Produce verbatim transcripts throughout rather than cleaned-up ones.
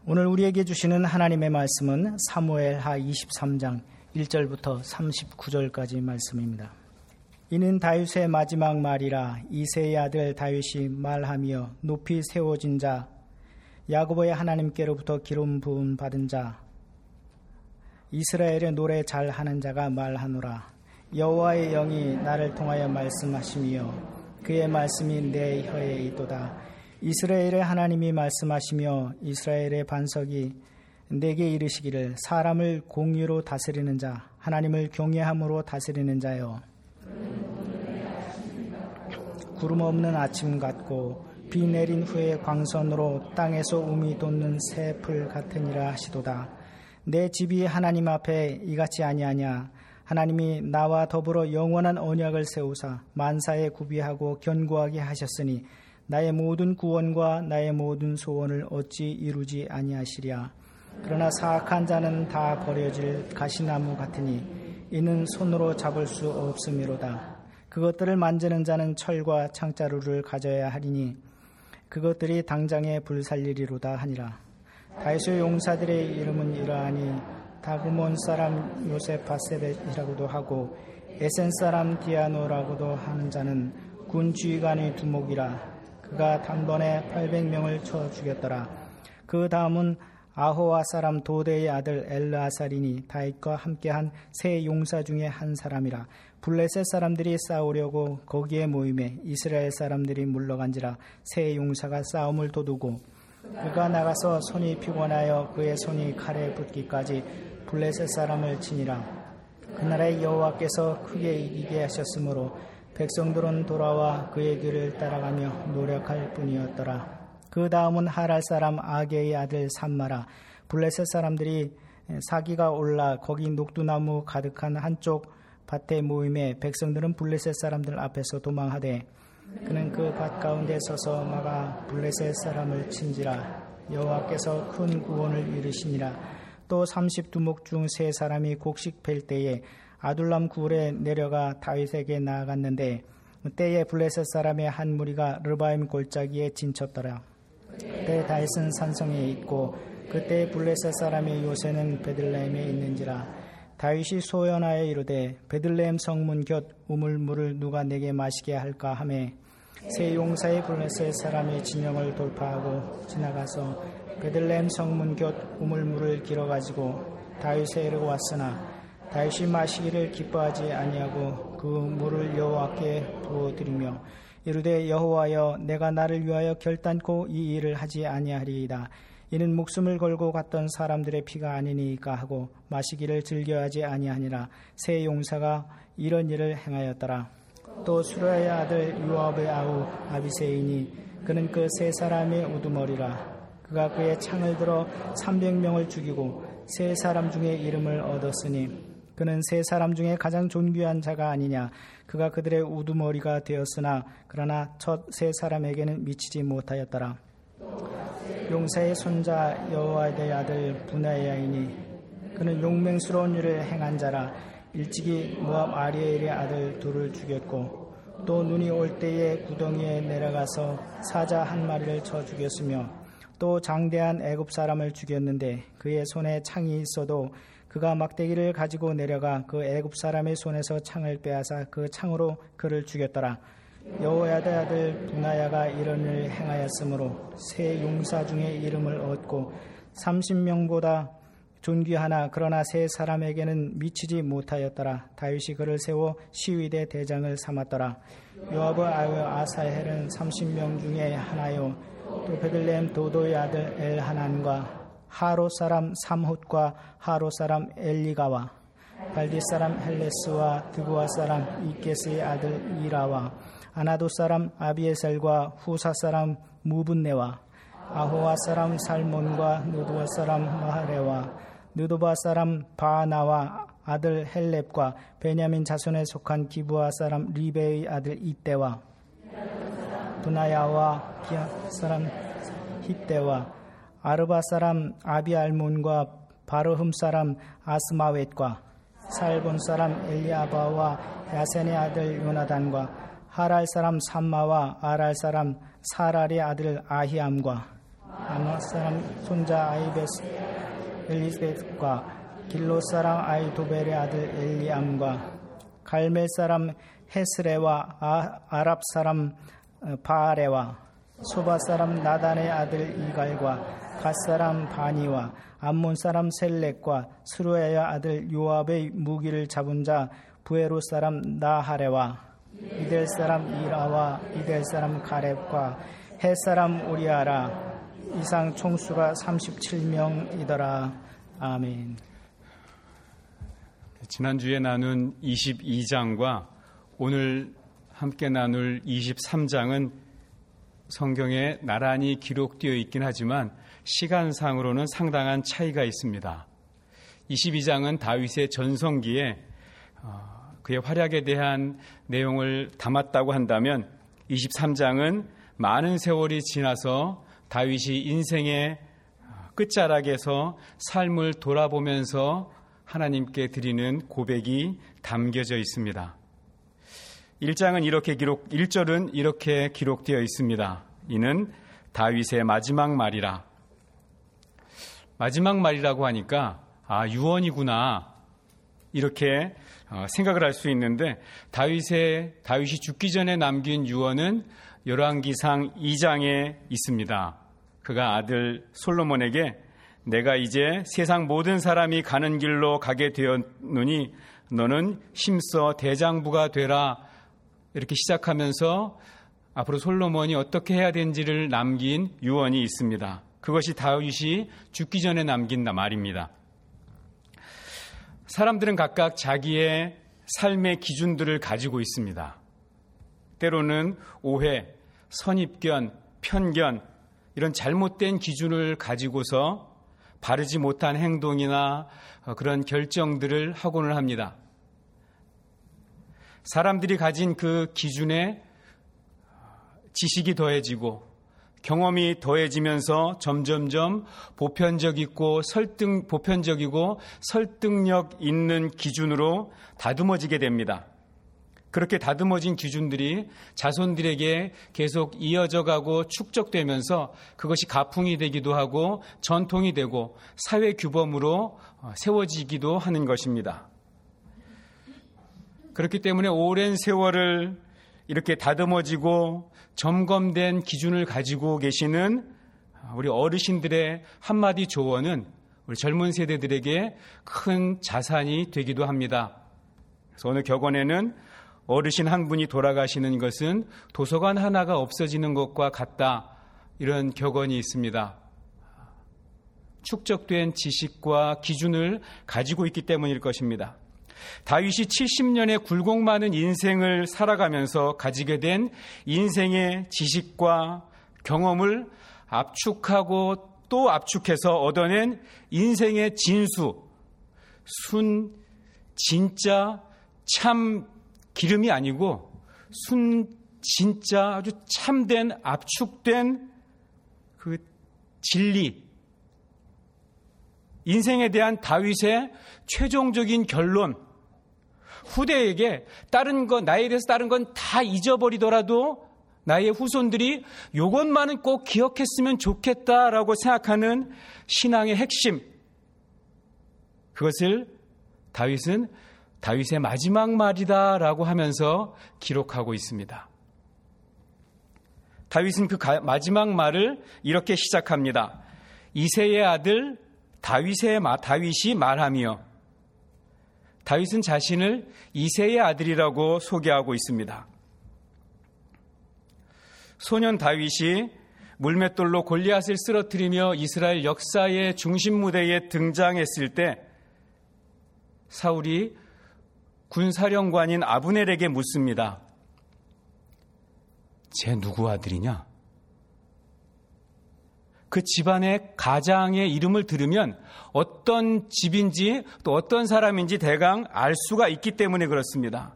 오늘 우리에게 주시는 하나님의 말씀은 사무엘하 이십삼 장 일 절부터 삼십구 절까지 말씀입니다. 이는 다윗의 마지막 말이라. 이새의 아들 다윗이 말하며 높이 세워진 자, 야고보의 하나님께로부터 기름 부음 받은 자, 이스라엘의 노래 잘하는 자가 말하노라. 여호와의 영이 나를 통하여 말씀하시며 그의 말씀이 내 혀에 있도다. 이스라엘의 하나님이 말씀하시며 이스라엘의 반석이 내게 이르시기를, 사람을 공의로 다스리는 자, 하나님을 경외함으로 다스리는 자여, 구름 없는 아침 같고 비 내린 후에 광선으로 땅에서 우미 돋는 새 풀 같으니라 하시도다. 내 집이 하나님 앞에 이같이 아니하냐. 하나님이 나와 더불어 영원한 언약을 세우사 만사에 구비하고 견고하게 하셨으니 나의 모든 구원과 나의 모든 소원을 어찌 이루지 아니하시랴. 그러나 사악한 자는 다 버려질 가시나무 같으니 이는 손으로 잡을 수 없음이로다. 그것들을 만지는 자는 철과 창자루를 가져야 하리니 그것들이 당장에 불살리리로다 하니라. 다윗의 용사들의 이름은 이러하니 다그몬 사람 요세파세벳이라고도 하고 에센 사람 디아노라고도 하는 자는 군 지휘관의 두목이라. 그가 단번에 팔백 명을 쳐 죽였더라. 그 다음은 아호와 사람 도대의 아들 엘르아살이니 다윗과 함께한 세 용사 중에 한 사람이라. 블레셋 사람들이 싸우려고 거기에 모임에 이스라엘 사람들이 물러간지라. 세 용사가 싸움을 도두고 그가 나가서 손이 피곤하여 그의 손이 칼에 붙기까지 블레셋 사람을 치니라. 그날에 여호와께서 크게 이기게 하셨으므로 백성들은 돌아와 그의 길을 따라가며 노력할 뿐이었더라. 그 다음은 하랄 사람 아게의 아들 삼마라. 블레셋 사람들이 사기가 올라 거기 녹두나무 가득한 한쪽 밭에 모임에 백성들은 블레셋 사람들 앞에서 도망하되 그는 그 밭 가운데 서서 막아 블레셋 사람을 친지라. 여호와께서 큰 구원을 이루시니라. 또 삼십 두목 중 세 사람이 곡식 팰 때에 아둘람 굴에 내려가 다윗에게 나아갔는데 때에 블레셋 사람의 한 무리가 르바임 골짜기에 진쳤더라. 그때 다윗은 산성에 있고 그때 블레셋 사람의 요새는 베들레헴에 있는지라. 다윗이 소연하여 이르되 베들레헴 성문 곁 우물물을 누가 내게 마시게 할까 하매 세 용사의 블레셋 사람의 진영을 돌파하고 지나가서 베들레헴 성문 곁 우물물을 길어가지고 다윗에 이르고 왔으나 다윗이 마시기를 기뻐하지 아니하고 그 물을 여호와께 부어드리며 이르되 여호와여, 내가 나를 위하여 결단코 이 일을 하지 아니하리이다. 이는 목숨을 걸고 갔던 사람들의 피가 아니니까 하고 마시기를 즐겨하지 아니하니라. 세 용사가 이런 일을 행하였더라. 또 수라의 아들 요압의 아우 아비새이니 그는 그 세 사람의 우두머리라. 그가 그의 창을 들어 삼백 명을 죽이고 세 사람 중에 이름을 얻었으니 그는 세 사람 중에 가장 존귀한 자가 아니냐. 그가 그들의 우두머리가 되었으나 그러나 첫 세 사람에게는 미치지 못하였더라. 용사의 손자 여호와의 아들 분하야이니 그는 용맹스러운 일을 행한 자라. 일찍이 모압 아리엘의 아들 둘을 죽였고 또 눈이 올 때에 구덩이에 내려가서 사자 한 마리를 쳐 죽였으며 또 장대한 애굽 사람을 죽였는데 그의 손에 창이 있어도 그가 막대기를 가지고 내려가 그 애굽 사람의 손에서 창을 빼앗아 그 창으로 그를 죽였더라. 여호야다의 아들 분하야가 이런 일을 행하였으므로 세 용사 중에 이름을 얻고 삼십 명보다 존귀하나 그러나 세 사람에게는 미치지 못하였더라. 다윗이 그를 세워 시위대 대장을 삼았더라. 요압의 아우 아사헬은 삼십 명 중에 하나요. 또 베들레헴 도도의 아들 엘하난과 하로 사람 삼훗과 하로 사람 엘리가와 발디 사람 헬레스와 드구아 사람 이게스의 아들 이라와 아나도 사람 아비에셀과 후사 사람 무분네와 아호와 사람 살몬과 느도바 사람 마하레와 느도바 사람 바나와 아들 헬렙과 베냐민 자손에 속한 기브아 사람 리베의 아들 이때와 분하야와 기아 사람 힛대와 아르바 사람 아비알몬과 바르흠 사람 아스마웻과 살본 사람 엘리아바와 야센의 아들 요나단과 하랄 사람 삼마와 아랄 사람 사랄의 아들 아히암과 아마 사람 손자 아이베스 엘리베스과 길로 사람 아이도벨의 아들 엘리암과 갈멜 사람 헤스레와 아, 아랍 사람 바아레와 소바 사람 나단의 아들 이갈과 갓 사람 바니와 암몬 사람 셀렉과 스루야의 아들 요압의 무기를 잡은 자 부에로 사람 나하레와 이델 사람 이라와 이델 사람 가렙과 헷 사람 우리아라. 이상 총수가 삼십칠 명이더라. 아멘. 지난주에 나눈 이십이 장과 오늘 함께 나눌 이십삼 장은 성경에 나란히 기록되어 있긴 하지만 시간상으로는 상당한 차이가 있습니다. 이십이 장은 다윗의 전성기에 그의 활약에 대한 내용을 담았다고 한다면 이십삼 장은 많은 세월이 지나서 다윗이 인생의 끝자락에서 삶을 돌아보면서 하나님께 드리는 고백이 담겨져 있습니다. 일 장은 이렇게 기록, 일 절은 이렇게 기록되어 있습니다. 이는 다윗의 마지막 말이라. 마지막 말이라고 하니까 아, 유언이구나 이렇게 생각을 할 수 있는데 다윗의 다윗이 죽기 전에 남긴 유언은 열왕기상 이 장에 있습니다. 그가 아들 솔로몬에게 내가 이제 세상 모든 사람이 가는 길로 가게 되었노니 너는 힘써 대장부가 되라 이렇게 시작하면서 앞으로 솔로몬이 어떻게 해야 되는지를 남긴 유언이 있습니다. 그것이 다윗이 죽기 전에 남긴 말입니다. 사람들은 각각 자기의 삶의 기준들을 가지고 있습니다. 때로는 오해, 선입견, 편견 이런 잘못된 기준을 가지고서 바르지 못한 행동이나 그런 결정들을 하고는 합니다. 사람들이 가진 그 기준에 지식이 더해지고 경험이 더해지면서 점점점 보편적이고 설득, 보편적이고 설득력 있는 기준으로 다듬어지게 됩니다. 그렇게 다듬어진 기준들이 자손들에게 계속 이어져 가고 축적되면서 그것이 가풍이 되기도 하고 전통이 되고 사회 규범으로 세워지기도 하는 것입니다. 그렇기 때문에 오랜 세월을 이렇게 다듬어지고 점검된 기준을 가지고 계시는 우리 어르신들의 한마디 조언은 우리 젊은 세대들에게 큰 자산이 되기도 합니다. 그래서 오늘 격언에는 어르신 한 분이 돌아가시는 것은 도서관 하나가 없어지는 것과 같다. 이런 격언이 있습니다. 축적된 지식과 기준을 가지고 있기 때문일 것입니다. 다윗이 칠십 년의 굴곡 많은 인생을 살아가면서 가지게 된 인생의 지식과 경험을 압축하고 또 압축해서 얻어낸 인생의 진수, 순, 진짜, 참 기름이 아니고 순, 진짜 아주 참된 압축된 그 진리, 인생에 대한 다윗의 최종적인 결론, 후대에게 다른 것, 나에 대해서 다른 건 다 잊어버리더라도 나의 후손들이 이것만은 꼭 기억했으면 좋겠다라고 생각하는 신앙의 핵심, 그것을 다윗은 다윗의 마지막 말이다라고 하면서 기록하고 있습니다. 다윗은 그 마지막 말을 이렇게 시작합니다. 이새의 아들 다윗의 마, 다윗이 말하며, 다윗은 자신을 이새의 아들이라고 소개하고 있습니다. 소년 다윗이 물맷돌로 골리앗을 쓰러뜨리며 이스라엘 역사의 중심 무대에 등장했을 때 사울이 군사령관인 아브넬에게 묻습니다. 쟤 누구 아들이냐? 그 집안의 가장의 이름을 들으면 어떤 집인지 또 어떤 사람인지 대강 알 수가 있기 때문에 그렇습니다.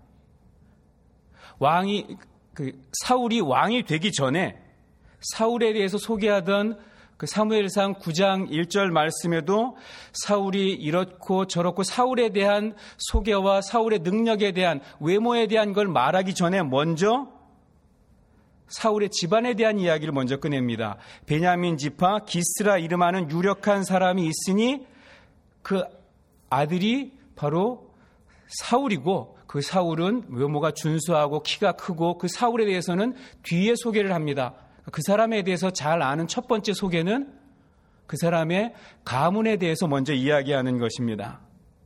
왕이, 그 사울이 왕이 되기 전에 사울에 대해서 소개하던 그 사무엘상 구 장 일 절 말씀에도 사울이 이렇고 저렇고 사울에 대한 소개와 사울의 능력에 대한 외모에 대한 걸 말하기 전에 먼저 사울의 집안에 대한 이야기를 먼저 꺼냅니다. 베냐민 지파 기스라 이름하는 유력한 사람이 있으니 그 아들이 바로 사울이고, 그 사울은 외모가 준수하고 키가 크고, 그 사울에 대해서는 뒤에 소개를 합니다. 그 사람에 대해서 잘 아는 첫 번째 소개는 그 사람의 가문에 대해서 먼저 이야기하는 것입니다.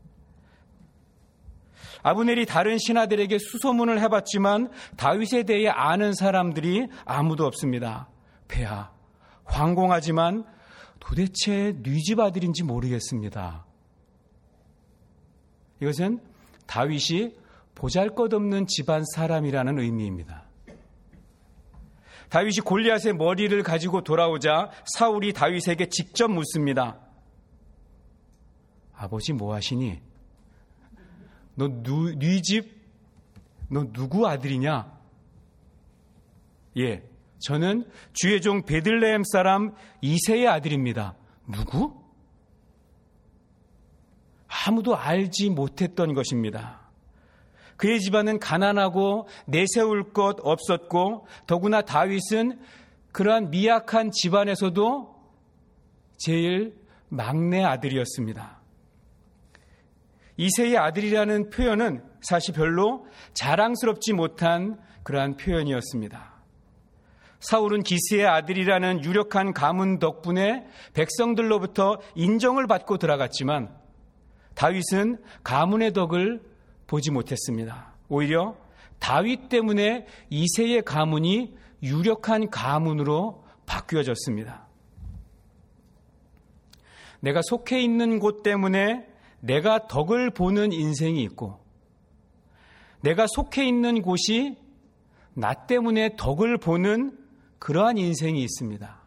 아브넬이 다른 신하들에게 수소문을 해봤지만 다윗에 대해 아는 사람들이 아무도 없습니다. 폐하, 황공하지만 도대체 네 집 아들인지 모르겠습니다. 이것은 다윗이 보잘것없는 집안 사람이라는 의미입니다. 다윗이 골리앗의 머리를 가지고 돌아오자 사울이 다윗에게 직접 묻습니다. 아버지 뭐 하시니? 너 네 집, 너 누구 아들이냐? 예, 저는 주의 종 베들레헴 사람 이새의 아들입니다. 누구? 아무도 알지 못했던 것입니다. 그의 집안은 가난하고 내세울 것 없었고, 더구나 다윗은 그러한 미약한 집안에서도 제일 막내 아들이었습니다. 이새의 아들이라는 표현은 사실 별로 자랑스럽지 못한 그러한 표현이었습니다. 사울은 기스의 아들이라는 유력한 가문 덕분에 백성들로부터 인정을 받고 들어갔지만 다윗은 가문의 덕을 보지 못했습니다. 오히려 다윗 때문에 이새의 가문이 유력한 가문으로 바뀌어졌습니다. 내가 속해 있는 곳 때문에 내가 덕을 보는 인생이 있고, 내가 속해 있는 곳이 나 때문에 덕을 보는 그러한 인생이 있습니다.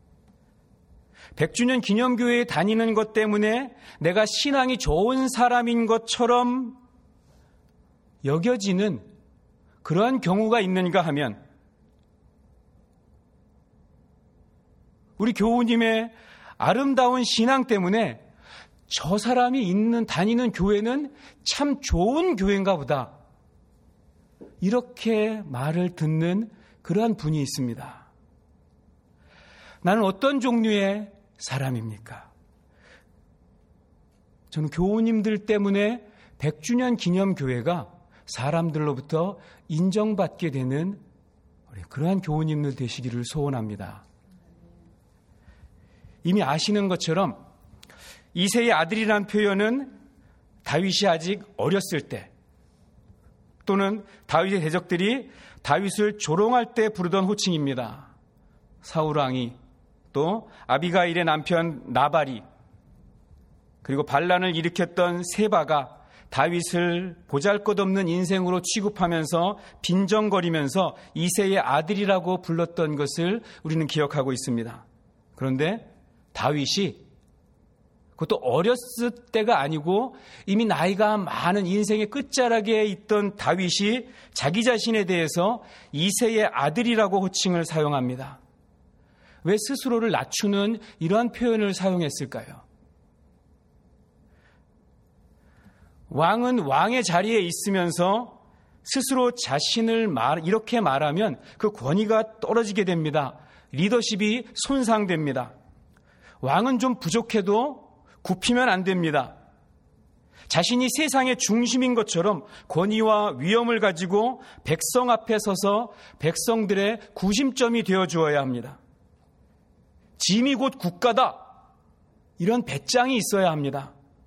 백 주년 기념교회에 다니는 것 때문에 내가 신앙이 좋은 사람인 것처럼 여겨지는 그러한 경우가 있는가 하면, 우리 교우님의 아름다운 신앙 때문에 저 사람이 있는 다니는 교회는 참 좋은 교회인가 보다, 이렇게 말을 듣는 그러한 분이 있습니다. 나는 어떤 종류의 사람입니까? 저는 교우님들 때문에 백 주년 기념교회가 사람들로부터 인정받게 되는 그러한 교우님들 되시기를 소원합니다. 이미 아시는 것처럼 이새의 아들이라는 표현은 다윗이 아직 어렸을 때, 또는 다윗의 대적들이 다윗을 조롱할 때 부르던 호칭입니다. 사울 왕이, 또 아비가일의 남편 나발이, 그리고 반란을 일으켰던 세바가 다윗을 보잘것없는 인생으로 취급하면서 빈정거리면서 이새의 아들이라고 불렀던 것을 우리는 기억하고 있습니다. 그런데 다윗이, 그것도 어렸을 때가 아니고 이미 나이가 많은 인생의 끝자락에 있던 다윗이 자기 자신에 대해서 이새의 아들이라고 호칭을 사용합니다. 왜 스스로를 낮추는 이러한 표현을 사용했을까요? 왕은 왕의 자리에 있으면서 스스로 자신을 말, 이렇게 말하면 그 권위가 떨어지게 됩니다. 리더십이 손상됩니다. 왕은 좀 부족해도 굽히면 안 됩니다. 자신이 세상의 중심인 것처럼 권위와 위엄을 가지고 백성 앞에 서서 백성들의 구심점이 되어 주어야 합니다. 짐이 곧 국가다, 이런 배짱이 있어야 합니다.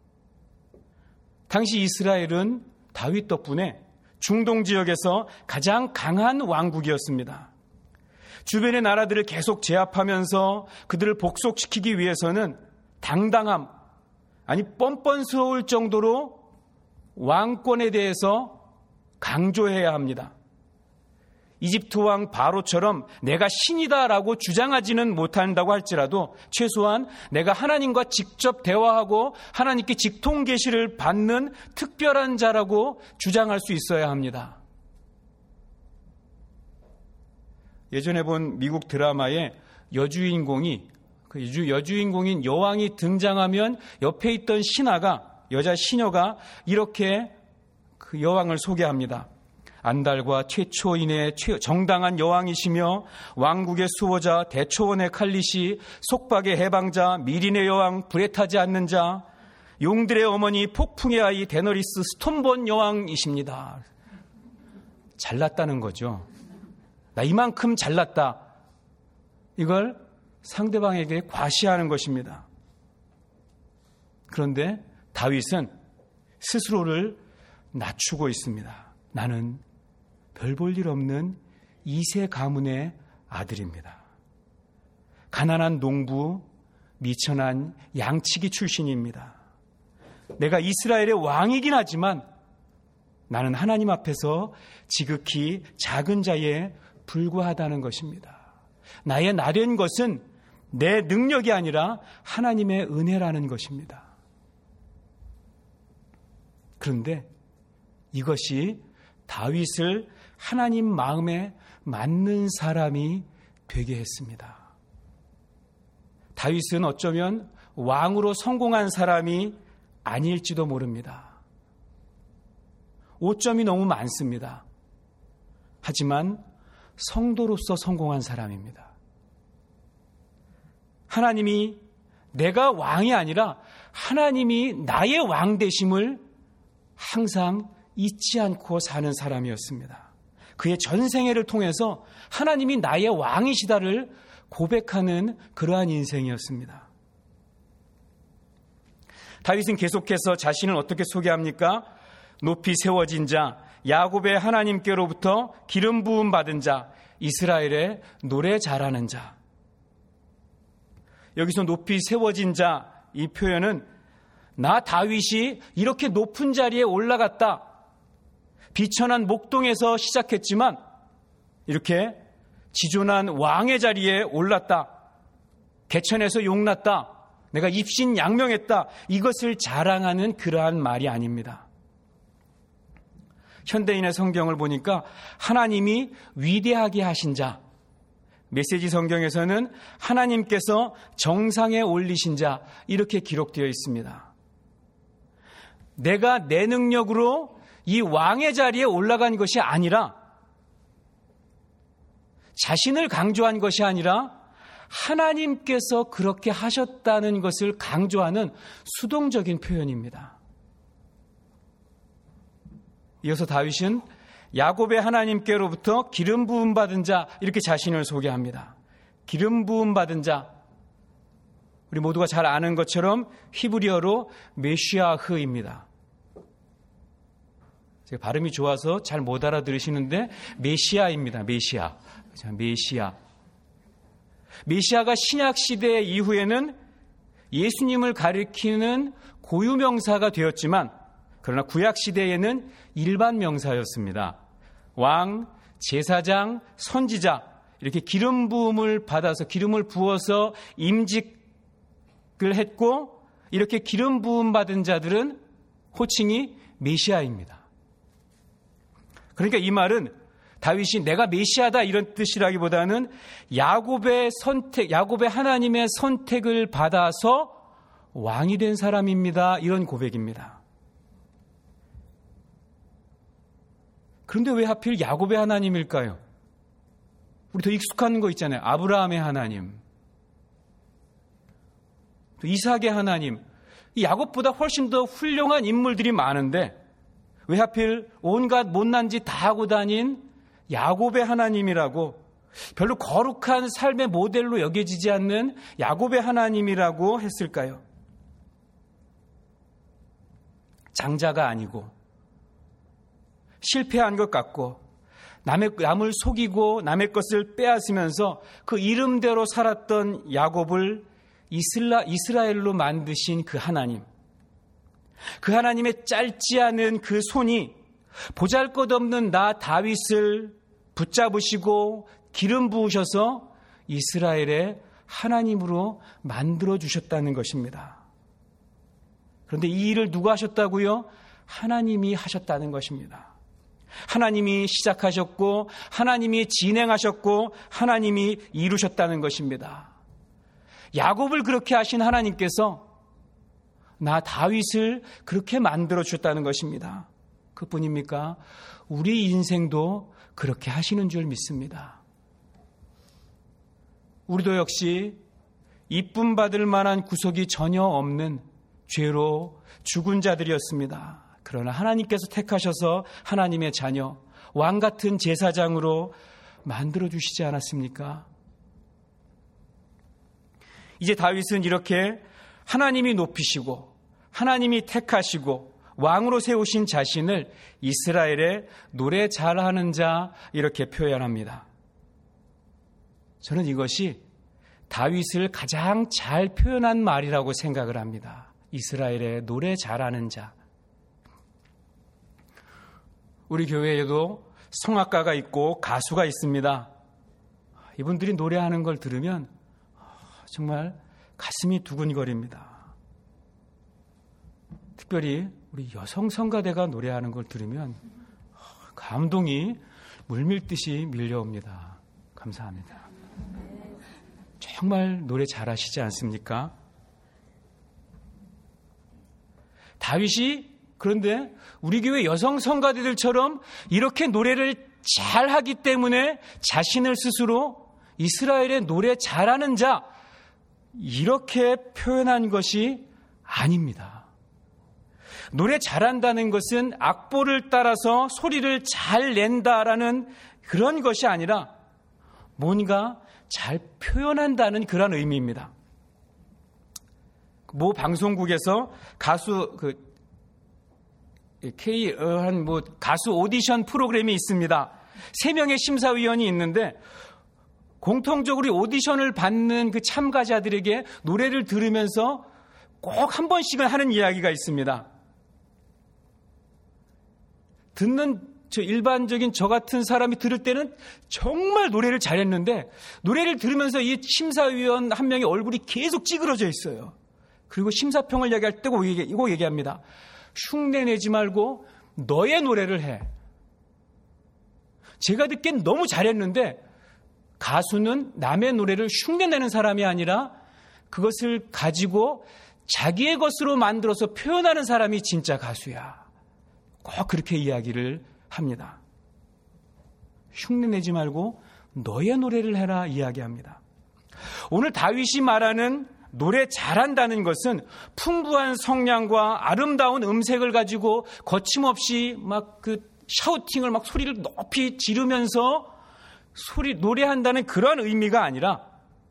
당시 이스라엘은 다윗 덕분에 중동 지역에서 가장 강한 왕국이었습니다. 주변의 나라들을 계속 제압하면서 그들을 복속시키기 위해서는 당당함, 아니 뻔뻔스러울 정도로 왕권에 대해서 강조해야 합니다. 이집트 왕 바로처럼 내가 신이다라고 주장하지는 못한다고 할지라도 최소한 내가 하나님과 직접 대화하고 하나님께 직통 계시를 받는 특별한 자라고 주장할 수 있어야 합니다. 예전에 본 미국 드라마의 여주인공이, 그 여주인공인 여왕이 등장하면 옆에 있던 신하가, 여자 시녀가 이렇게 그 여왕을 소개합니다. 안달과 최초인의 정당한 여왕이시며 왕국의 수호자, 대초원의 칼리시, 속박의 해방자, 미린의 여왕, 불에 타지 않는 자, 용들의 어머니, 폭풍의 아이, 데너리스, 스톤본 여왕이십니다. 잘났다는 거죠. 나 이만큼 잘났다. 이걸 상대방에게 과시하는 것입니다. 그런데 다윗은 스스로를 낮추고 있습니다. 나는 별 볼 일 없는 이세 가문의 아들입니다. 가난한 농부, 미천한 양치기 출신입니다. 내가 이스라엘의 왕이긴 하지만 나는 하나님 앞에서 지극히 작은 자에 불과하다는 것입니다. 나의 나된 것은 내 능력이 아니라 하나님의 은혜라는 것입니다. 그런데 이것이 다윗을 하나님 마음에 맞는 사람이 되게 했습니다. 다윗은 어쩌면 왕으로 성공한 사람이 아닐지도 모릅니다. 오점이 너무 많습니다. 하지만 성도로서 성공한 사람입니다. 하나님이 내가 왕이 아니라 하나님이 나의 왕 되심을 항상 잊지 않고 사는 사람이었습니다. 그의 전생애를 통해서 하나님이 나의 왕이시다를 고백하는 그러한 인생이었습니다. 다윗은 계속해서 자신을 어떻게 소개합니까? 높이 세워진 자, 야곱의 하나님께로부터 기름 부음 받은 자, 이스라엘의 노래 잘하는 자. 여기서 높이 세워진 자, 이 표현은 나 다윗이 이렇게 높은 자리에 올라갔다. 비천한 목동에서 시작했지만 이렇게 지존한 왕의 자리에 올랐다. 개천에서 용났다. 내가 입신양명했다. 이것을 자랑하는 그러한 말이 아닙니다. 현대인의 성경을 보니까 하나님이 위대하게 하신 자, 메시지 성경에서는 하나님께서 정상에 올리신 자, 이렇게 기록되어 있습니다. 내가 내 능력으로 이 왕의 자리에 올라간 것이 아니라, 자신을 강조한 것이 아니라 하나님께서 그렇게 하셨다는 것을 강조하는 수동적인 표현입니다. 이어서 다윗은 야곱의 하나님께로부터 기름 부음 받은 자, 이렇게 자신을 소개합니다. 기름 부음 받은 자, 우리 모두가 잘 아는 것처럼 히브리어로 메시아흐입니다. 제가 발음이 좋아서 잘 못 알아들으시는데 메시아입니다. 메시아. 메시아. 메시아가 신약 시대 이후에는 예수님을 가리키는 고유명사가 되었지만, 그러나 구약 시대에는 일반 명사였습니다. 왕, 제사장, 선지자, 이렇게 기름 부음을 받아서 기름을 부어서 임직을 했고, 이렇게 기름 부음 받은 자들은 호칭이 메시아입니다. 그러니까 이 말은 다윗이 내가 메시아다 이런 뜻이라기보다는 야곱의 선택, 야곱의 하나님의 선택을 받아서 왕이 된 사람입니다. 이런 고백입니다. 그런데 왜 하필 야곱의 하나님일까요? 우리 더 익숙한 거 있잖아요. 아브라함의 하나님, 또 이삭의 하나님. 이 야곱보다 훨씬 더 훌륭한 인물들이 많은데 왜 하필 온갖 못난 짓 다 하고 다닌 야곱의 하나님이라고, 별로 거룩한 삶의 모델로 여겨지지 않는 야곱의 하나님이라고 했을까요? 장자가 아니고 실패한 것 같고 남의, 남을 속이고 남의 것을 빼앗으면서 그 이름대로 살았던 야곱을 이슬라, 이스라엘로 만드신 그 하나님, 그 하나님의 짧지 않은 그 손이 보잘것없는 나 다윗을 붙잡으시고 기름 부으셔서 이스라엘의 하나님으로 만들어주셨다는 것입니다. 그런데 이 일을 누가 하셨다고요? 하나님이 하셨다는 것입니다. 하나님이 시작하셨고 하나님이 진행하셨고 하나님이 이루셨다는 것입니다. 야곱을 그렇게 하신 하나님께서 나 다윗을 그렇게 만들어 주셨다는 것입니다. 그뿐입니까? 우리 인생도 그렇게 하시는 줄 믿습니다. 우리도 역시 이쁨 받을 만한 구석이 전혀 없는 죄로 죽은 자들이었습니다. 그러나 하나님께서 택하셔서 하나님의 자녀, 왕 같은 제사장으로 만들어주시지 않았습니까? 이제 다윗은 이렇게 하나님이 높이시고 하나님이 택하시고 왕으로 세우신 자신을 이스라엘의 노래 잘하는 자 이렇게 표현합니다. 저는 이것이 다윗을 가장 잘 표현한 말이라고 생각을 합니다. 이스라엘의 노래 잘하는 자. 우리 교회에도 성악가가 있고 가수가 있습니다. 이분들이 노래하는 걸 들으면 정말 가슴이 두근거립니다. 특별히 우리 여성 성가대가 노래하는 걸 들으면 감동이 물밀듯이 밀려옵니다. 감사합니다. 정말 노래 잘하시지 않습니까? 다윗이 그런데 우리 교회 여성 성가대들처럼 이렇게 노래를 잘하기 때문에 자신을 스스로 이스라엘의 노래 잘하는 자 이렇게 표현한 것이 아닙니다. 노래 잘한다는 것은 악보를 따라서 소리를 잘 낸다라는 그런 것이 아니라 뭔가 잘 표현한다는 그런 의미입니다. 모 방송국에서 가수 그 K 한 뭐 가수 오디션 프로그램이 있습니다. 세 명의 심사위원이 있는데 공통적으로 오디션을 받는 그 참가자들에게 노래를 들으면서 꼭 한 번씩은 하는 이야기가 있습니다. 듣는 저 일반적인 저 같은 사람이 들을 때는 정말 노래를 잘했는데 노래를 들으면서 이 심사위원 한 명의 얼굴이 계속 찌그러져 있어요. 그리고 심사평을 얘기할 때 꼭 얘기, 이거 얘기합니다. 흉내내지 말고 너의 노래를 해. 제가 듣기엔 너무 잘했는데 가수는 남의 노래를 흉내내는 사람이 아니라 그것을 가지고 자기의 것으로 만들어서 표현하는 사람이 진짜 가수야. 꼭 그렇게 이야기를 합니다. 흉내내지 말고 너의 노래를 해라 이야기합니다. 오늘 다윗이 말하는 노래 잘한다는 것은 풍부한 성량과 아름다운 음색을 가지고 거침없이 막 그 샤우팅을 막 소리를 높이 지르면서 소리 노래한다는 그런 의미가 아니라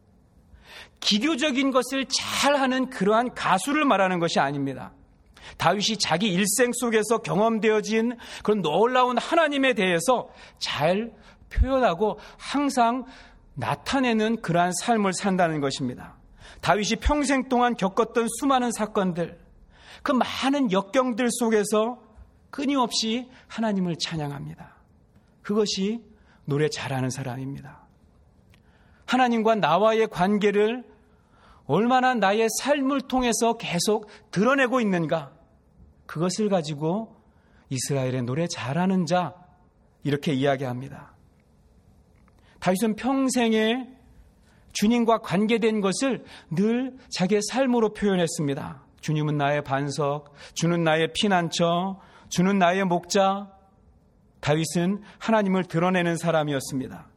기교적인 것을 잘하는 그러한 가수를 말하는 것이 아닙니다. 다윗이 자기 일생 속에서 경험되어진 그런 놀라운 하나님에 대해서 잘 표현하고 항상 나타내는 그러한 삶을 산다는 것입니다. 다윗이 평생 동안 겪었던 수많은 사건들, 그 많은 역경들 속에서 끊임없이 하나님을 찬양합니다. 그것이 노래 잘하는 사람입니다. 하나님과 나와의 관계를 얼마나 나의 삶을 통해서 계속 드러내고 있는가, 그것을 가지고 이스라엘의 노래 잘하는 자 이렇게 이야기합니다. 다윗은 평생에 주님과 관계된 것을 늘 자기의 삶으로 표현했습니다. 주님은 나의 반석, 주는 나의 피난처, 주는 나의 목자. 다윗은 하나님을 드러내는 사람이었습니다.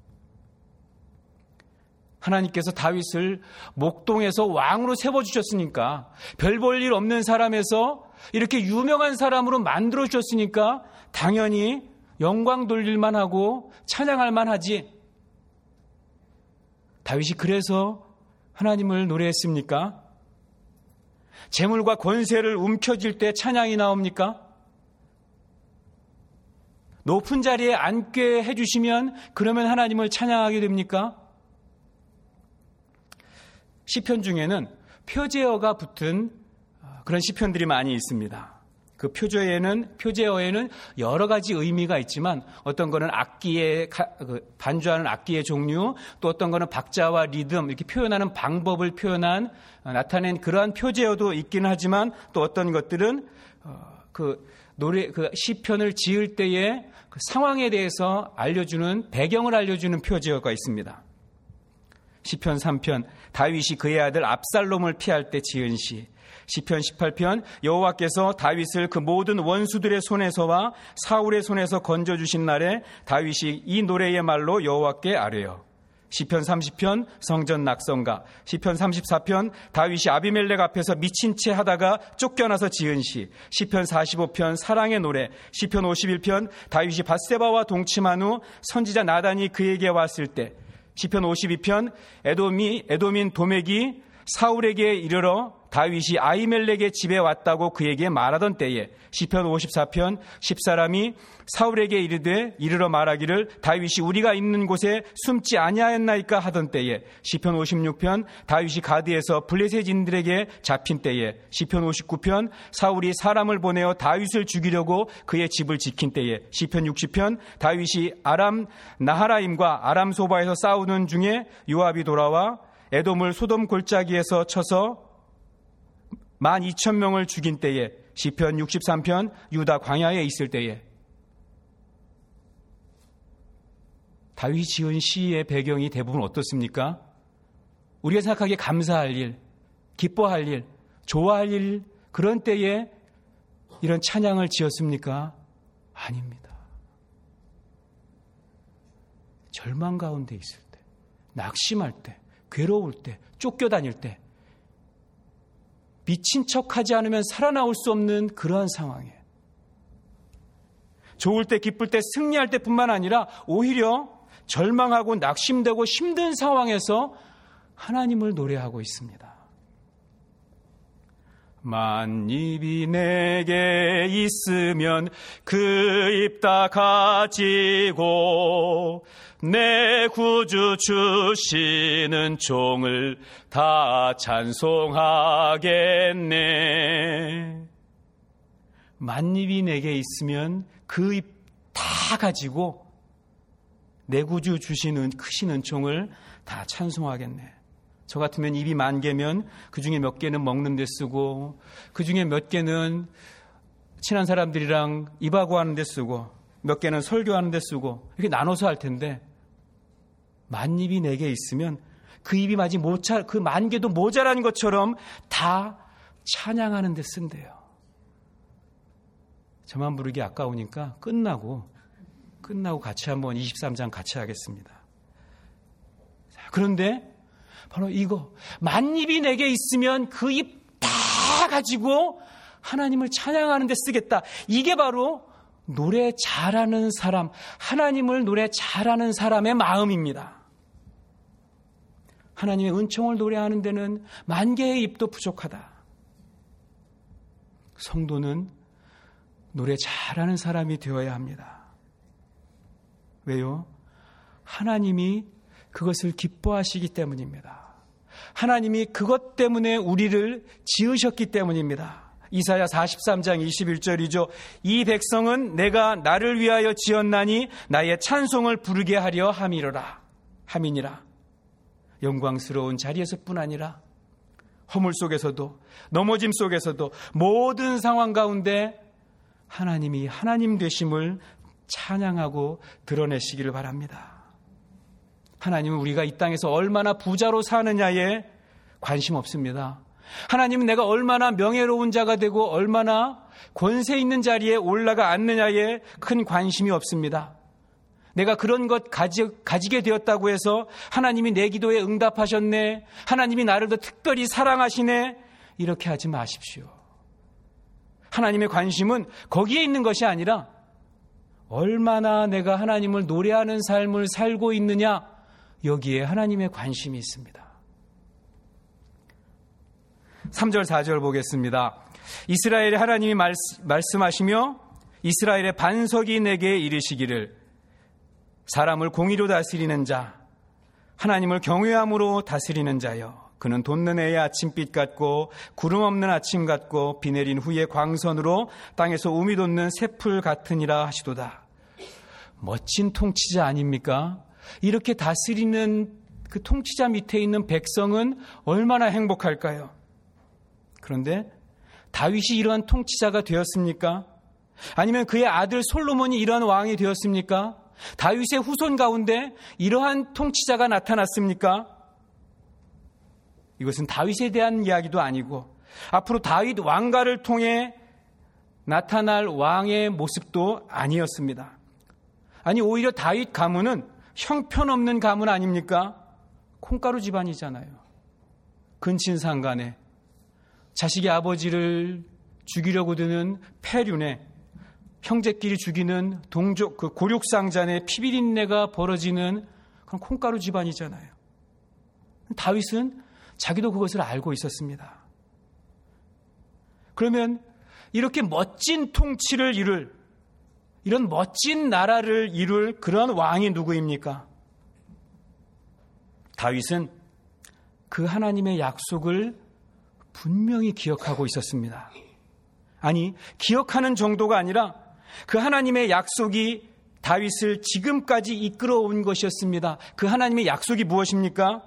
하나님께서 다윗을 목동에서 왕으로 세워주셨으니까, 별 볼 일 없는 사람에서 이렇게 유명한 사람으로 만들어주셨으니까 당연히 영광 돌릴만 하고 찬양할 만하지. 다윗이 그래서 하나님을 노래했습니까? 재물과 권세를 움켜쥘 때 찬양이 나옵니까? 높은 자리에 앉게 해주시면 그러면 하나님을 찬양하게 됩니까? 시편 중에는 표제어가 붙은 그런 시편들이 많이 있습니다. 그 표제어에는, 표제어에는 여러 가지 의미가 있지만 어떤 거는 악기의, 반주하는 악기의 종류, 또 어떤 거는 박자와 리듬, 이렇게 표현하는 방법을 표현한, 나타낸 그러한 표제어도 있기는 하지만 또 어떤 것들은 그 노래, 그 시편을 지을 때의 그 상황에 대해서 알려주는, 배경을 알려주는 표제어가 있습니다. 시편 삼 편 다윗이 그의 아들 압살롬을 피할 때 지은 시. 시편 십팔 편 여호와께서 다윗을 그 모든 원수들의 손에서와 사울의 손에서 건져주신 날에 다윗이 이 노래의 말로 여호와께 아뢰어. 시편 삼십 편 성전 낙성가. 시편 삼십사 편 다윗이 아비멜렉 앞에서 미친 채 하다가 쫓겨나서 지은 시. 시편 사십오 편 사랑의 노래. 시편 오십일 편 다윗이 밧세바와 동침한 후 선지자 나단이 그에게 왔을 때. 시편 오십이 편 에돔이 에돔인 도맥이 사울에게 이르러 다윗이 아히멜렉의 집에 왔다고 그에게 말하던 때에. 시편 오십사 편 십사람이 사울에게 이르되 이르러 말하기를 다윗이 우리가 있는 곳에 숨지 아니하였나이까 하던 때에. 시편 오십육 편 다윗이 가드에서 블레셋인들에게 잡힌 때에. 시편 오십구 편 사울이 사람을 보내어 다윗을 죽이려고 그의 집을 지킨 때에. 시편 육십 편 다윗이 아람 나하라임과 아람 소바에서 싸우는 중에 요압이 돌아와 에돔을 소돔 골짜기에서 쳐서 만 이천 명을 죽인 때에. 시편 육십삼 편 유다 광야에 있을 때에. 다윗이 지은 시의 배경이 대부분 어떻습니까? 우리가 생각하기에 감사할 일, 기뻐할 일, 좋아할 일, 그런 때에 이런 찬양을 지었습니까? 아닙니다. 절망 가운데 있을 때, 낙심할 때, 괴로울 때, 쫓겨다닐 때, 미친 척하지 않으면 살아나올 수 없는 그러한 상황에, 좋을 때 기쁠 때 승리할 때뿐만 아니라 오히려 절망하고 낙심되고 힘든 상황에서 하나님을 노래하고 있습니다. 만입이 내게 있으면 그 입 다 가지고 내 구주 주시는 종을 다 찬송하겠네. 만입이 내게 있으면 그 입 다 가지고 내 구주 주시는 크시는 종을 다 찬송하겠네. 저 같으면 입이 만 개면 그 중에 몇 개는 먹는 데 쓰고, 그 중에 몇 개는 친한 사람들이랑 입하고 하는 데 쓰고, 몇 개는 설교하는 데 쓰고, 이렇게 나눠서 할 텐데, 만 입이 내게 있으면 그 입이 마치 모자, 그 만 개도 모자란 것처럼 다 찬양하는 데 쓴대요. 저만 부르기 아까우니까 끝나고, 끝나고 같이 한번 이십삼 장 같이 하겠습니다. 자, 그런데 바로 이거, 만입이 내게 있으면 그 입 다 가지고 하나님을 찬양하는 데 쓰겠다. 이게 바로 노래 잘하는 사람, 하나님을 노래 잘하는 사람의 마음입니다. 하나님의 은총을 노래하는 데는 만 개의 입도 부족하다. 성도는 노래 잘하는 사람이 되어야 합니다. 왜요? 하나님이 그것을 기뻐하시기 때문입니다. 하나님이 그것 때문에 우리를 지으셨기 때문입니다. 이사야 사십삼 장 이십일 절이죠. 이 백성은 내가 나를 위하여 지었나니 나의 찬송을 부르게 하려 함이로라. 함이니라. 영광스러운 자리에서뿐 아니라 허물 속에서도, 넘어짐 속에서도, 모든 상황 가운데 하나님이 하나님 되심을 찬양하고 드러내시기를 바랍니다. 하나님은 우리가 이 땅에서 얼마나 부자로 사느냐에 관심 없습니다. 하나님은 내가 얼마나 명예로운 자가 되고 얼마나 권세 있는 자리에 올라가 앉느냐에 큰 관심이 없습니다. 내가 그런 것 가지, 가지게 되었다고 해서 하나님이 내 기도에 응답하셨네, 하나님이 나를 더 특별히 사랑하시네, 이렇게 하지 마십시오. 하나님의 관심은 거기에 있는 것이 아니라 얼마나 내가 하나님을 노래하는 삶을 살고 있느냐, 여기에 하나님의 관심이 있습니다. 삼 절 사 절 보겠습니다. 이스라엘의 하나님이 말씀하시며 이스라엘의 반석이 내게 이르시기를 사람을 공의로 다스리는 자, 하나님을 경외함으로 다스리는 자여, 그는 돋는 해의 아침빛 같고 구름 없는 아침 같고 비 내린 후에 광선으로 땅에서 우미 돋는 새풀 같으니라 하시도다. 멋진 통치자 아닙니까? 이렇게 다스리는 그 통치자 밑에 있는 백성은 얼마나 행복할까요? 그런데 다윗이 이러한 통치자가 되었습니까? 아니면 그의 아들 솔로몬이 이러한 왕이 되었습니까? 다윗의 후손 가운데 이러한 통치자가 나타났습니까? 이것은 다윗에 대한 이야기도 아니고 앞으로 다윗 왕가를 통해 나타날 왕의 모습도 아니었습니다. 아니 오히려 다윗 가문은 형편없는 가문 아닙니까? 콩가루 집안이잖아요. 근친상간에 자식의 아버지를 죽이려고 드는 패륜에 형제끼리 죽이는 동족 그 고륙상잔의 피비린내가 벌어지는 그런 콩가루 집안이잖아요. 다윗은 자기도 그것을 알고 있었습니다. 그러면 이렇게 멋진 통치를 이룰, 이런 멋진 나라를 이룰 그런 왕이 누구입니까? 다윗은 그 하나님의 약속을 분명히 기억하고 있었습니다. 아니, 기억하는 정도가 아니라 그 하나님의 약속이 다윗을 지금까지 이끌어온 것이었습니다. 그 하나님의 약속이 무엇입니까?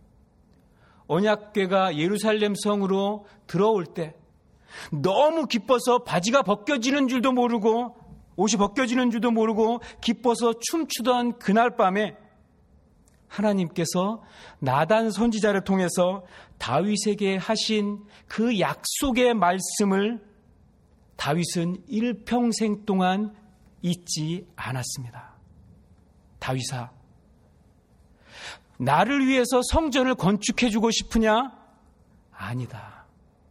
언약궤가 예루살렘 성으로 들어올 때 너무 기뻐서 바지가 벗겨지는 줄도 모르고 옷이 벗겨지는 줄도 모르고 기뻐서 춤추던 그날 밤에 하나님께서 나단 선지자를 통해서 다윗에게 하신 그 약속의 말씀을 다윗은 일평생 동안 잊지 않았습니다. 다윗아, 나를 위해서 성전을 건축해주고 싶으냐? 아니다.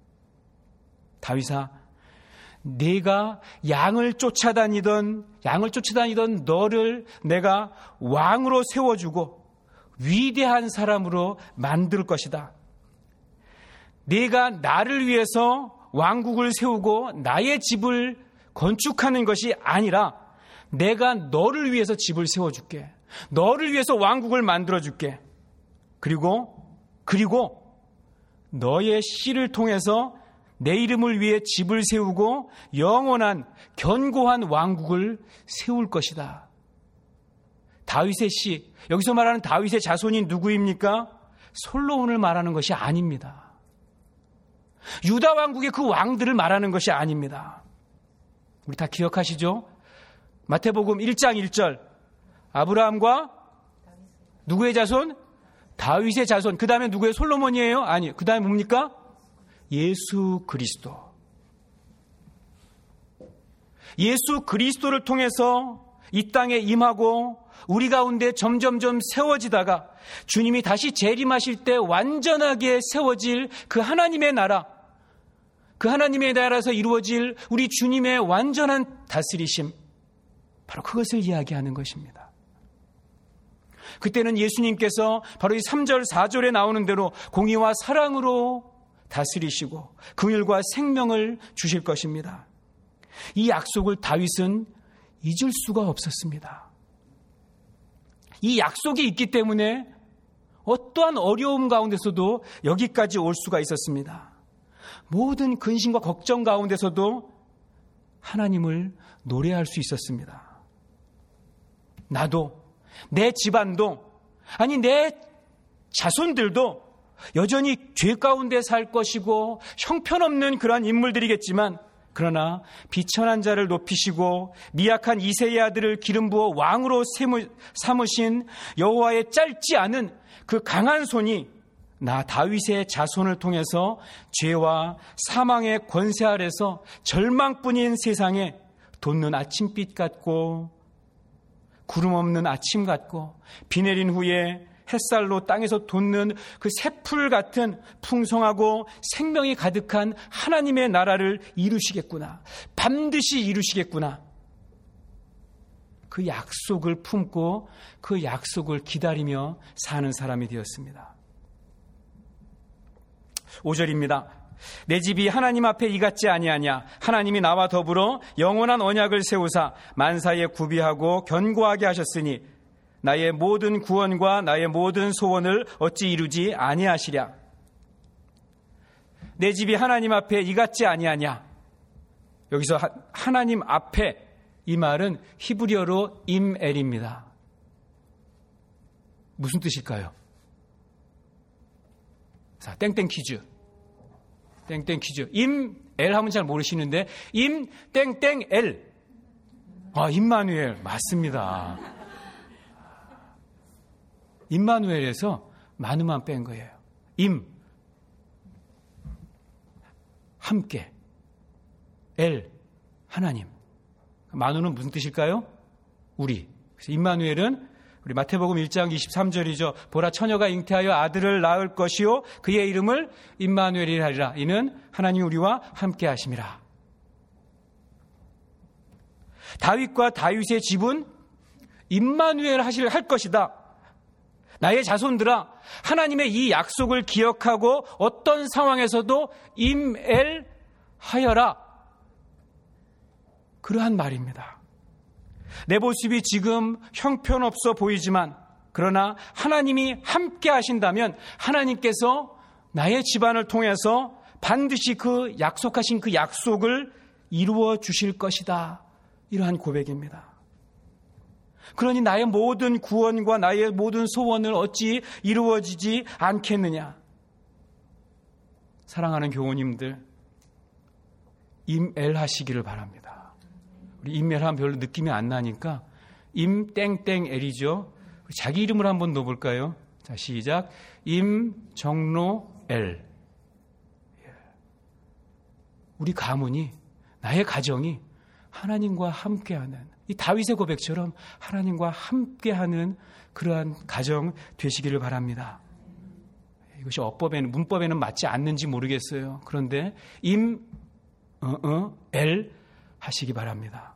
다윗아, 내가 양을 쫓아다니던 양을 쫓아다니던 너를 내가 왕으로 세워주고 위대한 사람으로 만들 것이다. 네가 나를 위해서 왕국을 세우고 나의 집을 건축하는 것이 아니라 내가 너를 위해서 집을 세워줄게. 너를 위해서 왕국을 만들어줄게. 그리고 그리고 너의 씨를 통해서 내 이름을 위해 집을 세우고 영원한 견고한 왕국을 세울 것이다. 다윗의 씨, 여기서 말하는 다윗의 자손이 누구입니까? 솔로몬을 말하는 것이 아닙니다. 유다 왕국의 그 왕들을 말하는 것이 아닙니다. 우리 다 기억하시죠? 마태복음 일 장 일 절, 아브라함과 누구의 자손? 다윗의 자손. 그 다음에 누구의? 솔로몬이에요? 아니, 그 다음에 뭡니까? 예수 그리스도. 예수 그리스도를 통해서 이 땅에 임하고 우리 가운데 점점점 세워지다가 주님이 다시 재림하실 때 완전하게 세워질 그 하나님의 나라, 그 하나님의 나라에서 이루어질 우리 주님의 완전한 다스리심, 바로 그것을 이야기하는 것입니다. 그때는 예수님께서 바로 이 삼 절 사 절에 나오는 대로 공의와 사랑으로 다스리시고 긍휼과 생명을 주실 것입니다. 이 약속을 다윗은 잊을 수가 없었습니다. 이 약속이 있기 때문에 어떠한 어려움 가운데서도 여기까지 올 수가 있었습니다. 모든 근심과 걱정 가운데서도 하나님을 노래할 수 있었습니다. 나도, 내 집안도, 아니 내 자손들도 여전히 죄 가운데 살 것이고 형편없는 그러한 인물들이겠지만, 그러나 비천한 자를 높이시고 미약한 이새의 아들을 기름 부어 왕으로 삼으신 여호와의 짧지 않은 그 강한 손이 나 다윗의 자손을 통해서 죄와 사망의 권세 아래서 절망뿐인 세상에 돋는 아침빛 같고 구름 없는 아침 같고 비 내린 후에 햇살로 땅에서 돋는 그 새풀 같은 풍성하고 생명이 가득한 하나님의 나라를 이루시겠구나. 반드시 이루시겠구나. 그 약속을 품고 그 약속을 기다리며 사는 사람이 되었습니다. 오 절입니다. 내 집이 하나님 앞에 이같지 아니하냐. 하나님이 나와 더불어 영원한 언약을 세우사 만사에 구비하고 견고하게 하셨으니 나의 모든 구원과 나의 모든 소원을 어찌 이루지 아니하시랴. 내 집이 하나님 앞에 이같지 아니하냐. 여기서 하나님 앞에, 이 말은 히브리어로 임엘입니다. 무슨 뜻일까요? 자, 땡땡 퀴즈. 땡땡 퀴즈. 임엘 하면 잘 모르시는데 임 땡땡 엘. 아, 임마누엘 맞습니다. 임마누엘에서 마누만 뺀 거예요. 임, 함께. 엘, 하나님. 만우는 무슨 뜻일까요? 우리. 그래서 임마누엘은 우리 마태복음 일 장 이십삼 절이죠. 보라 처녀가 잉태하여 아들을 낳을 것이요 그의 이름을 임마누엘이라 하리라. 이는 하나님 우리와 함께 하심이라. 다윗과 다윗의 집은 임마누엘 하실 할 것이다. 나의 자손들아, 하나님의 이 약속을 기억하고 어떤 상황에서도 임엘 하여라. 그러한 말입니다. 내 모습이 지금 형편없어 보이지만 그러나 하나님이 함께 하신다면 하나님께서 나의 집안을 통해서 반드시 그 약속하신 그 약속을 이루어 주실 것이다. 이러한 고백입니다. 그러니 나의 모든 구원과 나의 모든 소원을 어찌 이루어지지 않겠느냐. 사랑하는 교우님들, 임엘하시기를 바랍니다. 우리 임엘하면 별로 느낌이 안 나니까 임땡땡엘이죠. 자기 이름을 한번 넣어볼까요? 자, 시작. 임정로엘. 우리 가문이, 나의 가정이 하나님과 함께하는, 이 다윗의 고백처럼 하나님과 함께하는 그러한 가정 되시기를 바랍니다. 이것이 어법에는, 문법에는 맞지 않는지 모르겠어요. 그런데 임, 어, 어, 엘 하시기 바랍니다.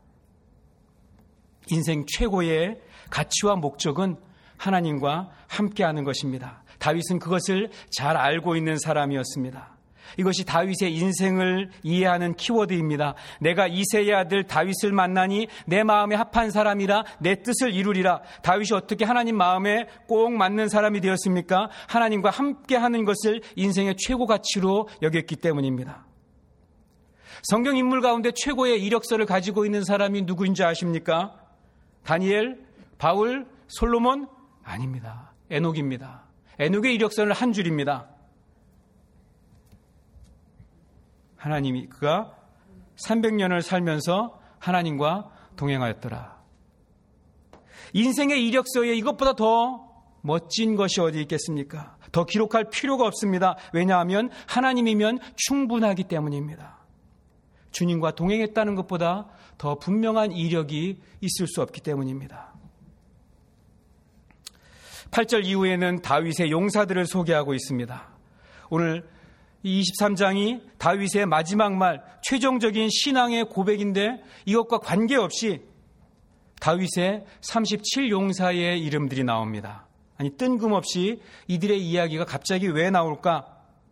인생 최고의 가치와 목적은 하나님과 함께하는 것입니다. 다윗은 그것을 잘 알고 있는 사람이었습니다. 이것이 다윗의 인생을 이해하는 키워드입니다. 내가 이새의 아들 다윗을 만나니 내 마음에 합한 사람이라 내 뜻을 이루리라. 다윗이 어떻게 하나님 마음에 꼭 맞는 사람이 되었습니까? 하나님과 함께하는 것을 인생의 최고 가치로 여겼기 때문입니다. 성경 인물 가운데 최고의 이력서를 가지고 있는 사람이 누구인지 아십니까? 다니엘, 바울, 솔로몬? 아닙니다. 에녹입니다. 에녹의 이력서는 한 줄입니다. 하나님이 그가 삼백 년을 살면서 하나님과 동행하였더라. 인생의 이력서에 이것보다 더 멋진 것이 어디 있겠습니까? 더 기록할 필요가 없습니다. 왜냐하면 하나님이면 충분하기 때문입니다. 주님과 동행했다는 것보다 더 분명한 이력이 있을 수 없기 때문입니다. 팔 절 이후에는 다윗의 용사들을 소개하고 있습니다. 오늘 이 이십삼 장이 다윗의 마지막 말, 최종적인 신앙의 고백인데 이것과 관계없이 다윗의 삼십칠 용사의 이름들이 나옵니다. 아니, 뜬금없이 이들의 이야기가 갑자기 왜 나올까?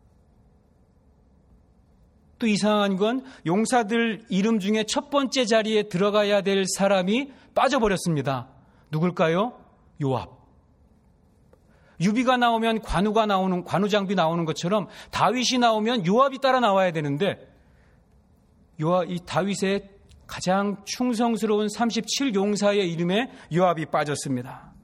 또 이상한 건 용사들 이름 중에 첫 번째 자리에 들어가야 될 사람이 빠져버렸습니다. 누굴까요? 요압. 유비가 나오면 관우가 나오는, 관우장비 나오는 것처럼 다윗이 나오면 요압이 따라 나와야 되는데 요압, 이 다윗의 가장 충성스러운 삼십칠 용사의 이름에 요압이 빠졌습니다.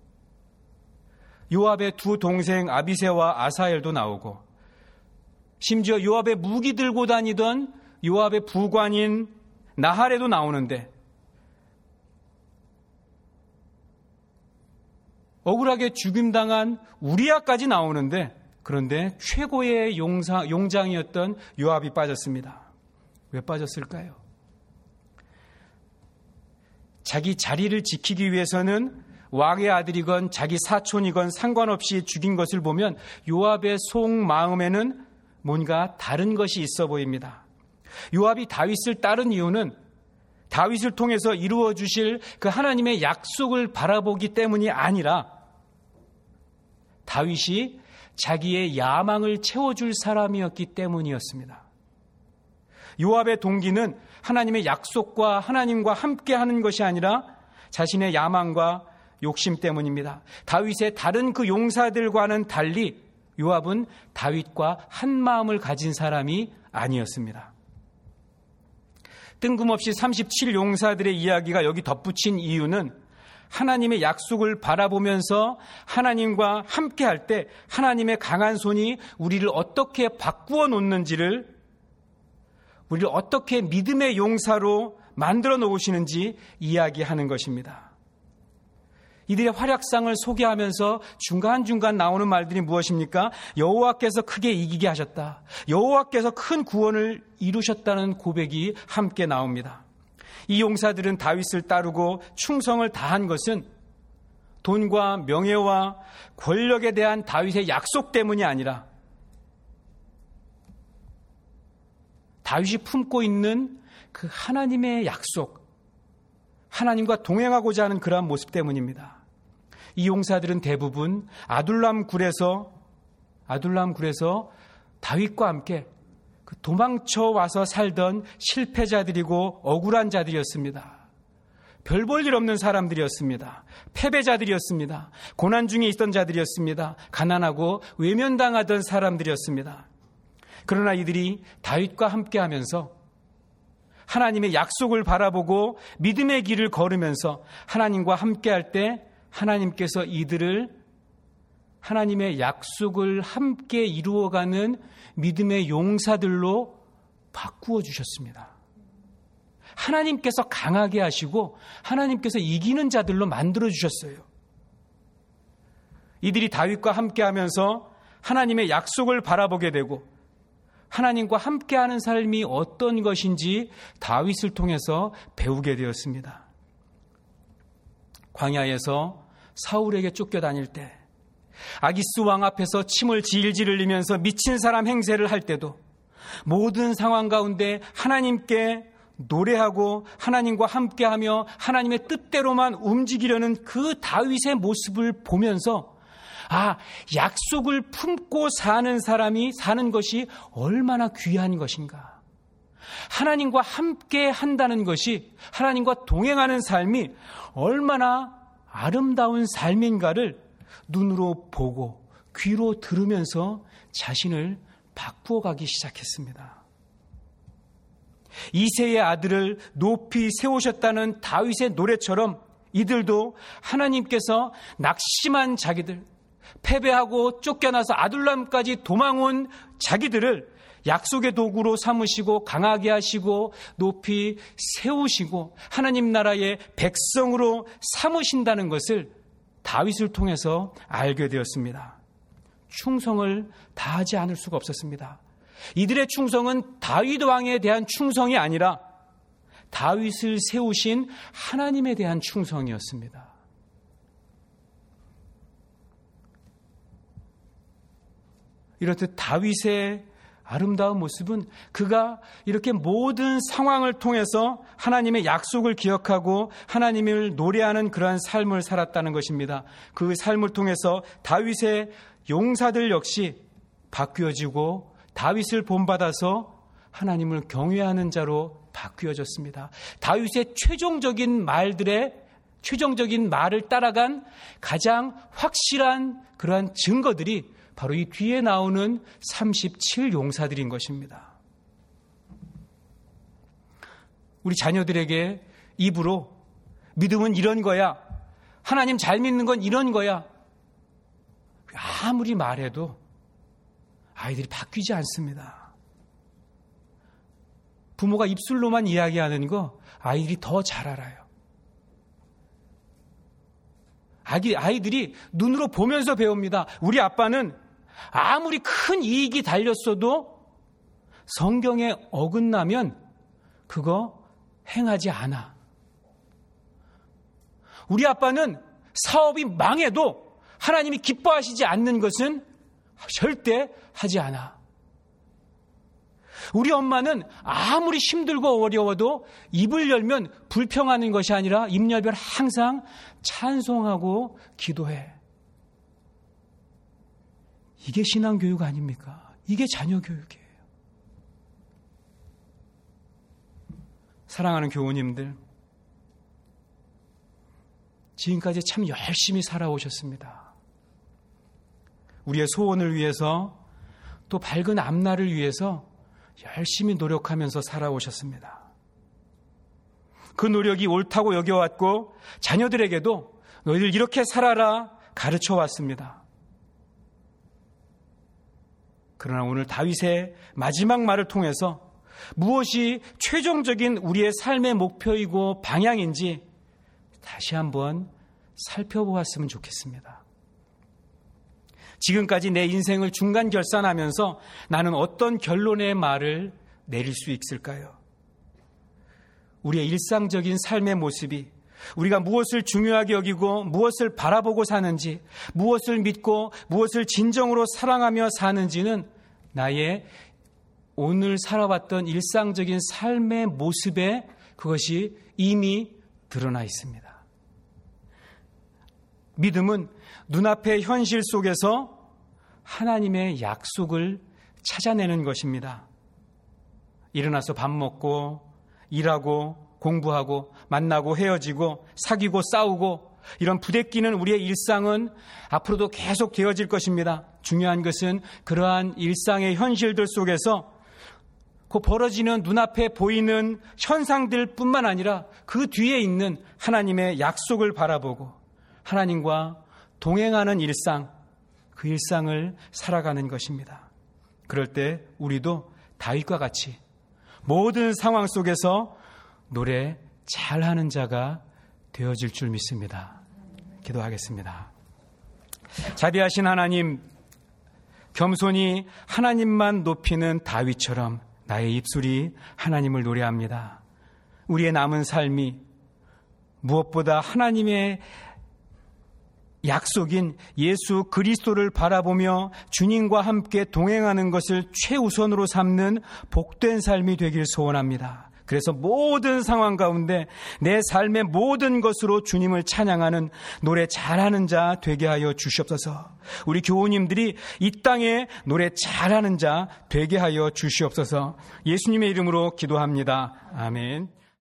요압의 두 동생 아비새와 아사엘도 나오고 심지어 요압의 무기 들고 다니던 요압의 부관인 나할에도 나오는데 억울하게 죽임당한 우리아까지 나오는데 그런데 최고의 용사, 용장이었던 요압이 빠졌습니다. 왜 빠졌을까요? 자기 자리를 지키기 위해서는 왕의 아들이건 자기 사촌이건 상관없이 죽인 것을 보면 요압의 속마음에는 뭔가 다른 것이 있어 보입니다. 요압이 다윗을 따른 이유는 다윗을 통해서 이루어 주실 그 하나님의 약속을 바라보기 때문이 아니라 다윗이 자기의 야망을 채워줄 사람이었기 때문이었습니다. 요압의 동기는 하나님의 약속과 하나님과 함께하는 것이 아니라 자신의 야망과 욕심 때문입니다. 다윗의 다른 그 용사들과는 달리 요압은 다윗과 한 마음을 가진 사람이 아니었습니다. 뜬금없이 삼십칠 용사들의 이야기가 여기 덧붙인 이유는 하나님의 약속을 바라보면서 하나님과 함께할 때 하나님의 강한 손이 우리를 어떻게 바꾸어 놓는지를, 우리를 어떻게 믿음의 용사로 만들어 놓으시는지 이야기하는 것입니다. 이들의 활약상을 소개하면서 중간중간 나오는 말들이 무엇입니까? 여호와께서 크게 이기게 하셨다. 여호와께서 큰 구원을 이루셨다는 고백이 함께 나옵니다. 이 용사들은 다윗을 따르고 충성을 다한 것은 돈과 명예와 권력에 대한 다윗의 약속 때문이 아니라 다윗이 품고 있는 그 하나님의 약속, 하나님과 동행하고자 하는 그러한 모습 때문입니다. 이 용사들은 대부분 아둘람 굴에서 아둘람 굴에서 다윗과 함께 그 도망쳐 와서 살던 실패자들이고 억울한 자들이었습니다. 별 볼 일 없는 사람들이었습니다. 패배자들이었습니다. 고난 중에 있던 자들이었습니다. 가난하고 외면당하던 사람들이었습니다. 그러나 이들이 다윗과 함께하면서 하나님의 약속을 바라보고 믿음의 길을 걸으면서 하나님과 함께할 때 하나님께서 이들을 하나님의 약속을 함께 이루어가는 믿음의 용사들로 바꾸어 주셨습니다. 하나님께서 강하게 하시고 하나님께서 이기는 자들로 만들어 주셨어요. 이들이 다윗과 함께하면서 하나님의 약속을 바라보게 되고 하나님과 함께하는 삶이 어떤 것인지 다윗을 통해서 배우게 되었습니다. 광야에서 사울에게 쫓겨다닐 때, 아기스 왕 앞에서 침을 질질 흘리면서 미친 사람 행세를 할 때도 모든 상황 가운데 하나님께 노래하고 하나님과 함께하며 하나님의 뜻대로만 움직이려는 그 다윗의 모습을 보면서 아, 약속을 품고 사는 사람이 사는 것이 얼마나 귀한 것인가. 하나님과 함께 한다는 것이, 하나님과 동행하는 삶이 얼마나 아름다운 삶인가를 눈으로 보고 귀로 들으면서 자신을 바꾸어가기 시작했습니다. 이새의 아들을 높이 세우셨다는 다윗의 노래처럼 이들도 하나님께서 낙심한 자기들, 패배하고 쫓겨나서 아둘람까지 도망온 자기들을 약속의 도구로 삼으시고 강하게 하시고 높이 세우시고 하나님 나라의 백성으로 삼으신다는 것을 다윗을 통해서 알게 되었습니다. 충성을 다하지 않을 수가 없었습니다. 이들의 충성은 다윗 왕에 대한 충성이 아니라 다윗을 세우신 하나님에 대한 충성이었습니다. 이렇듯 다윗의 아름다운 모습은 그가 이렇게 모든 상황을 통해서 하나님의 약속을 기억하고 하나님을 노래하는 그러한 삶을 살았다는 것입니다. 그 삶을 통해서 다윗의 용사들 역시 바뀌어지고 다윗을 본받아서 하나님을 경외하는 자로 바뀌어졌습니다. 다윗의 최종적인 말들의 최종적인 말을 따라간 가장 확실한 그러한 증거들이 바로 이 뒤에 나오는 삼십칠 용사들인 것입니다. 우리 자녀들에게 입으로 믿음은 이런 거야, 하나님 잘 믿는 건 이런 거야, 아무리 말해도 아이들이 바뀌지 않습니다. 부모가 입술로만 이야기하는 거 아이들이 더 잘 알아요. 아기, 아이들이 눈으로 보면서 배웁니다. 우리 아빠는 아무리 큰 이익이 달렸어도 성경에 어긋나면 그거 행하지 않아. 우리 아빠는 사업이 망해도 하나님이 기뻐하시지 않는 것은 절대 하지 않아. 우리 엄마는 아무리 힘들고 어려워도 입을 열면 불평하는 것이 아니라 입 열면 항상 찬송하고 기도해. 이게 신앙교육 아닙니까? 이게 자녀교육이에요. 사랑하는 교우님들, 지금까지 참 열심히 살아오셨습니다. 우리의 소원을 위해서 또 밝은 앞날을 위해서 열심히 노력하면서 살아오셨습니다. 그 노력이 옳다고 여겨왔고 자녀들에게도 너희들 이렇게 살아라 가르쳐 왔습니다. 그러나 오늘 다윗의 마지막 말을 통해서 무엇이 최종적인 우리의 삶의 목표이고 방향인지 다시 한번 살펴보았으면 좋겠습니다. 지금까지 내 인생을 중간 결산하면서 나는 어떤 결론의 말을 내릴 수 있을까요? 우리의 일상적인 삶의 모습이 우리가 무엇을 중요하게 여기고 무엇을 바라보고 사는지, 무엇을 믿고 무엇을 진정으로 사랑하며 사는지는 나의 오늘 살아왔던 일상적인 삶의 모습에 그것이 이미 드러나 있습니다. 믿음은 눈앞의 현실 속에서 하나님의 약속을 찾아내는 것입니다. 일어나서 밥 먹고 일하고 공부하고 만나고 헤어지고 사귀고 싸우고 이런 부대끼는 우리의 일상은 앞으로도 계속 되어질 것입니다. 중요한 것은 그러한 일상의 현실들 속에서 그 벌어지는 눈앞에 보이는 현상들 뿐만 아니라 그 뒤에 있는 하나님의 약속을 바라보고 하나님과 동행하는 일상, 그 일상을 살아가는 것입니다. 그럴 때 우리도 다윗과 같이 모든 상황 속에서 노래 잘하는 자가 되어질 줄 믿습니다. 기도하겠습니다. 자비하신 하나님, 겸손히 하나님만 높이는 다윗처럼 나의 입술이 하나님을 노래합니다. 우리의 남은 삶이 무엇보다 하나님의 약속인 예수 그리스도를 바라보며 주님과 함께 동행하는 것을 최우선으로 삼는 복된 삶이 되길 소원합니다. 그래서 모든 상황 가운데 내 삶의 모든 것으로 주님을 찬양하는 노래 잘하는 자 되게 하여 주시옵소서. 우리 교우님들이 이 땅에 노래 잘하는 자 되게 하여 주시옵소서. 예수님의 이름으로 기도합니다. 아멘.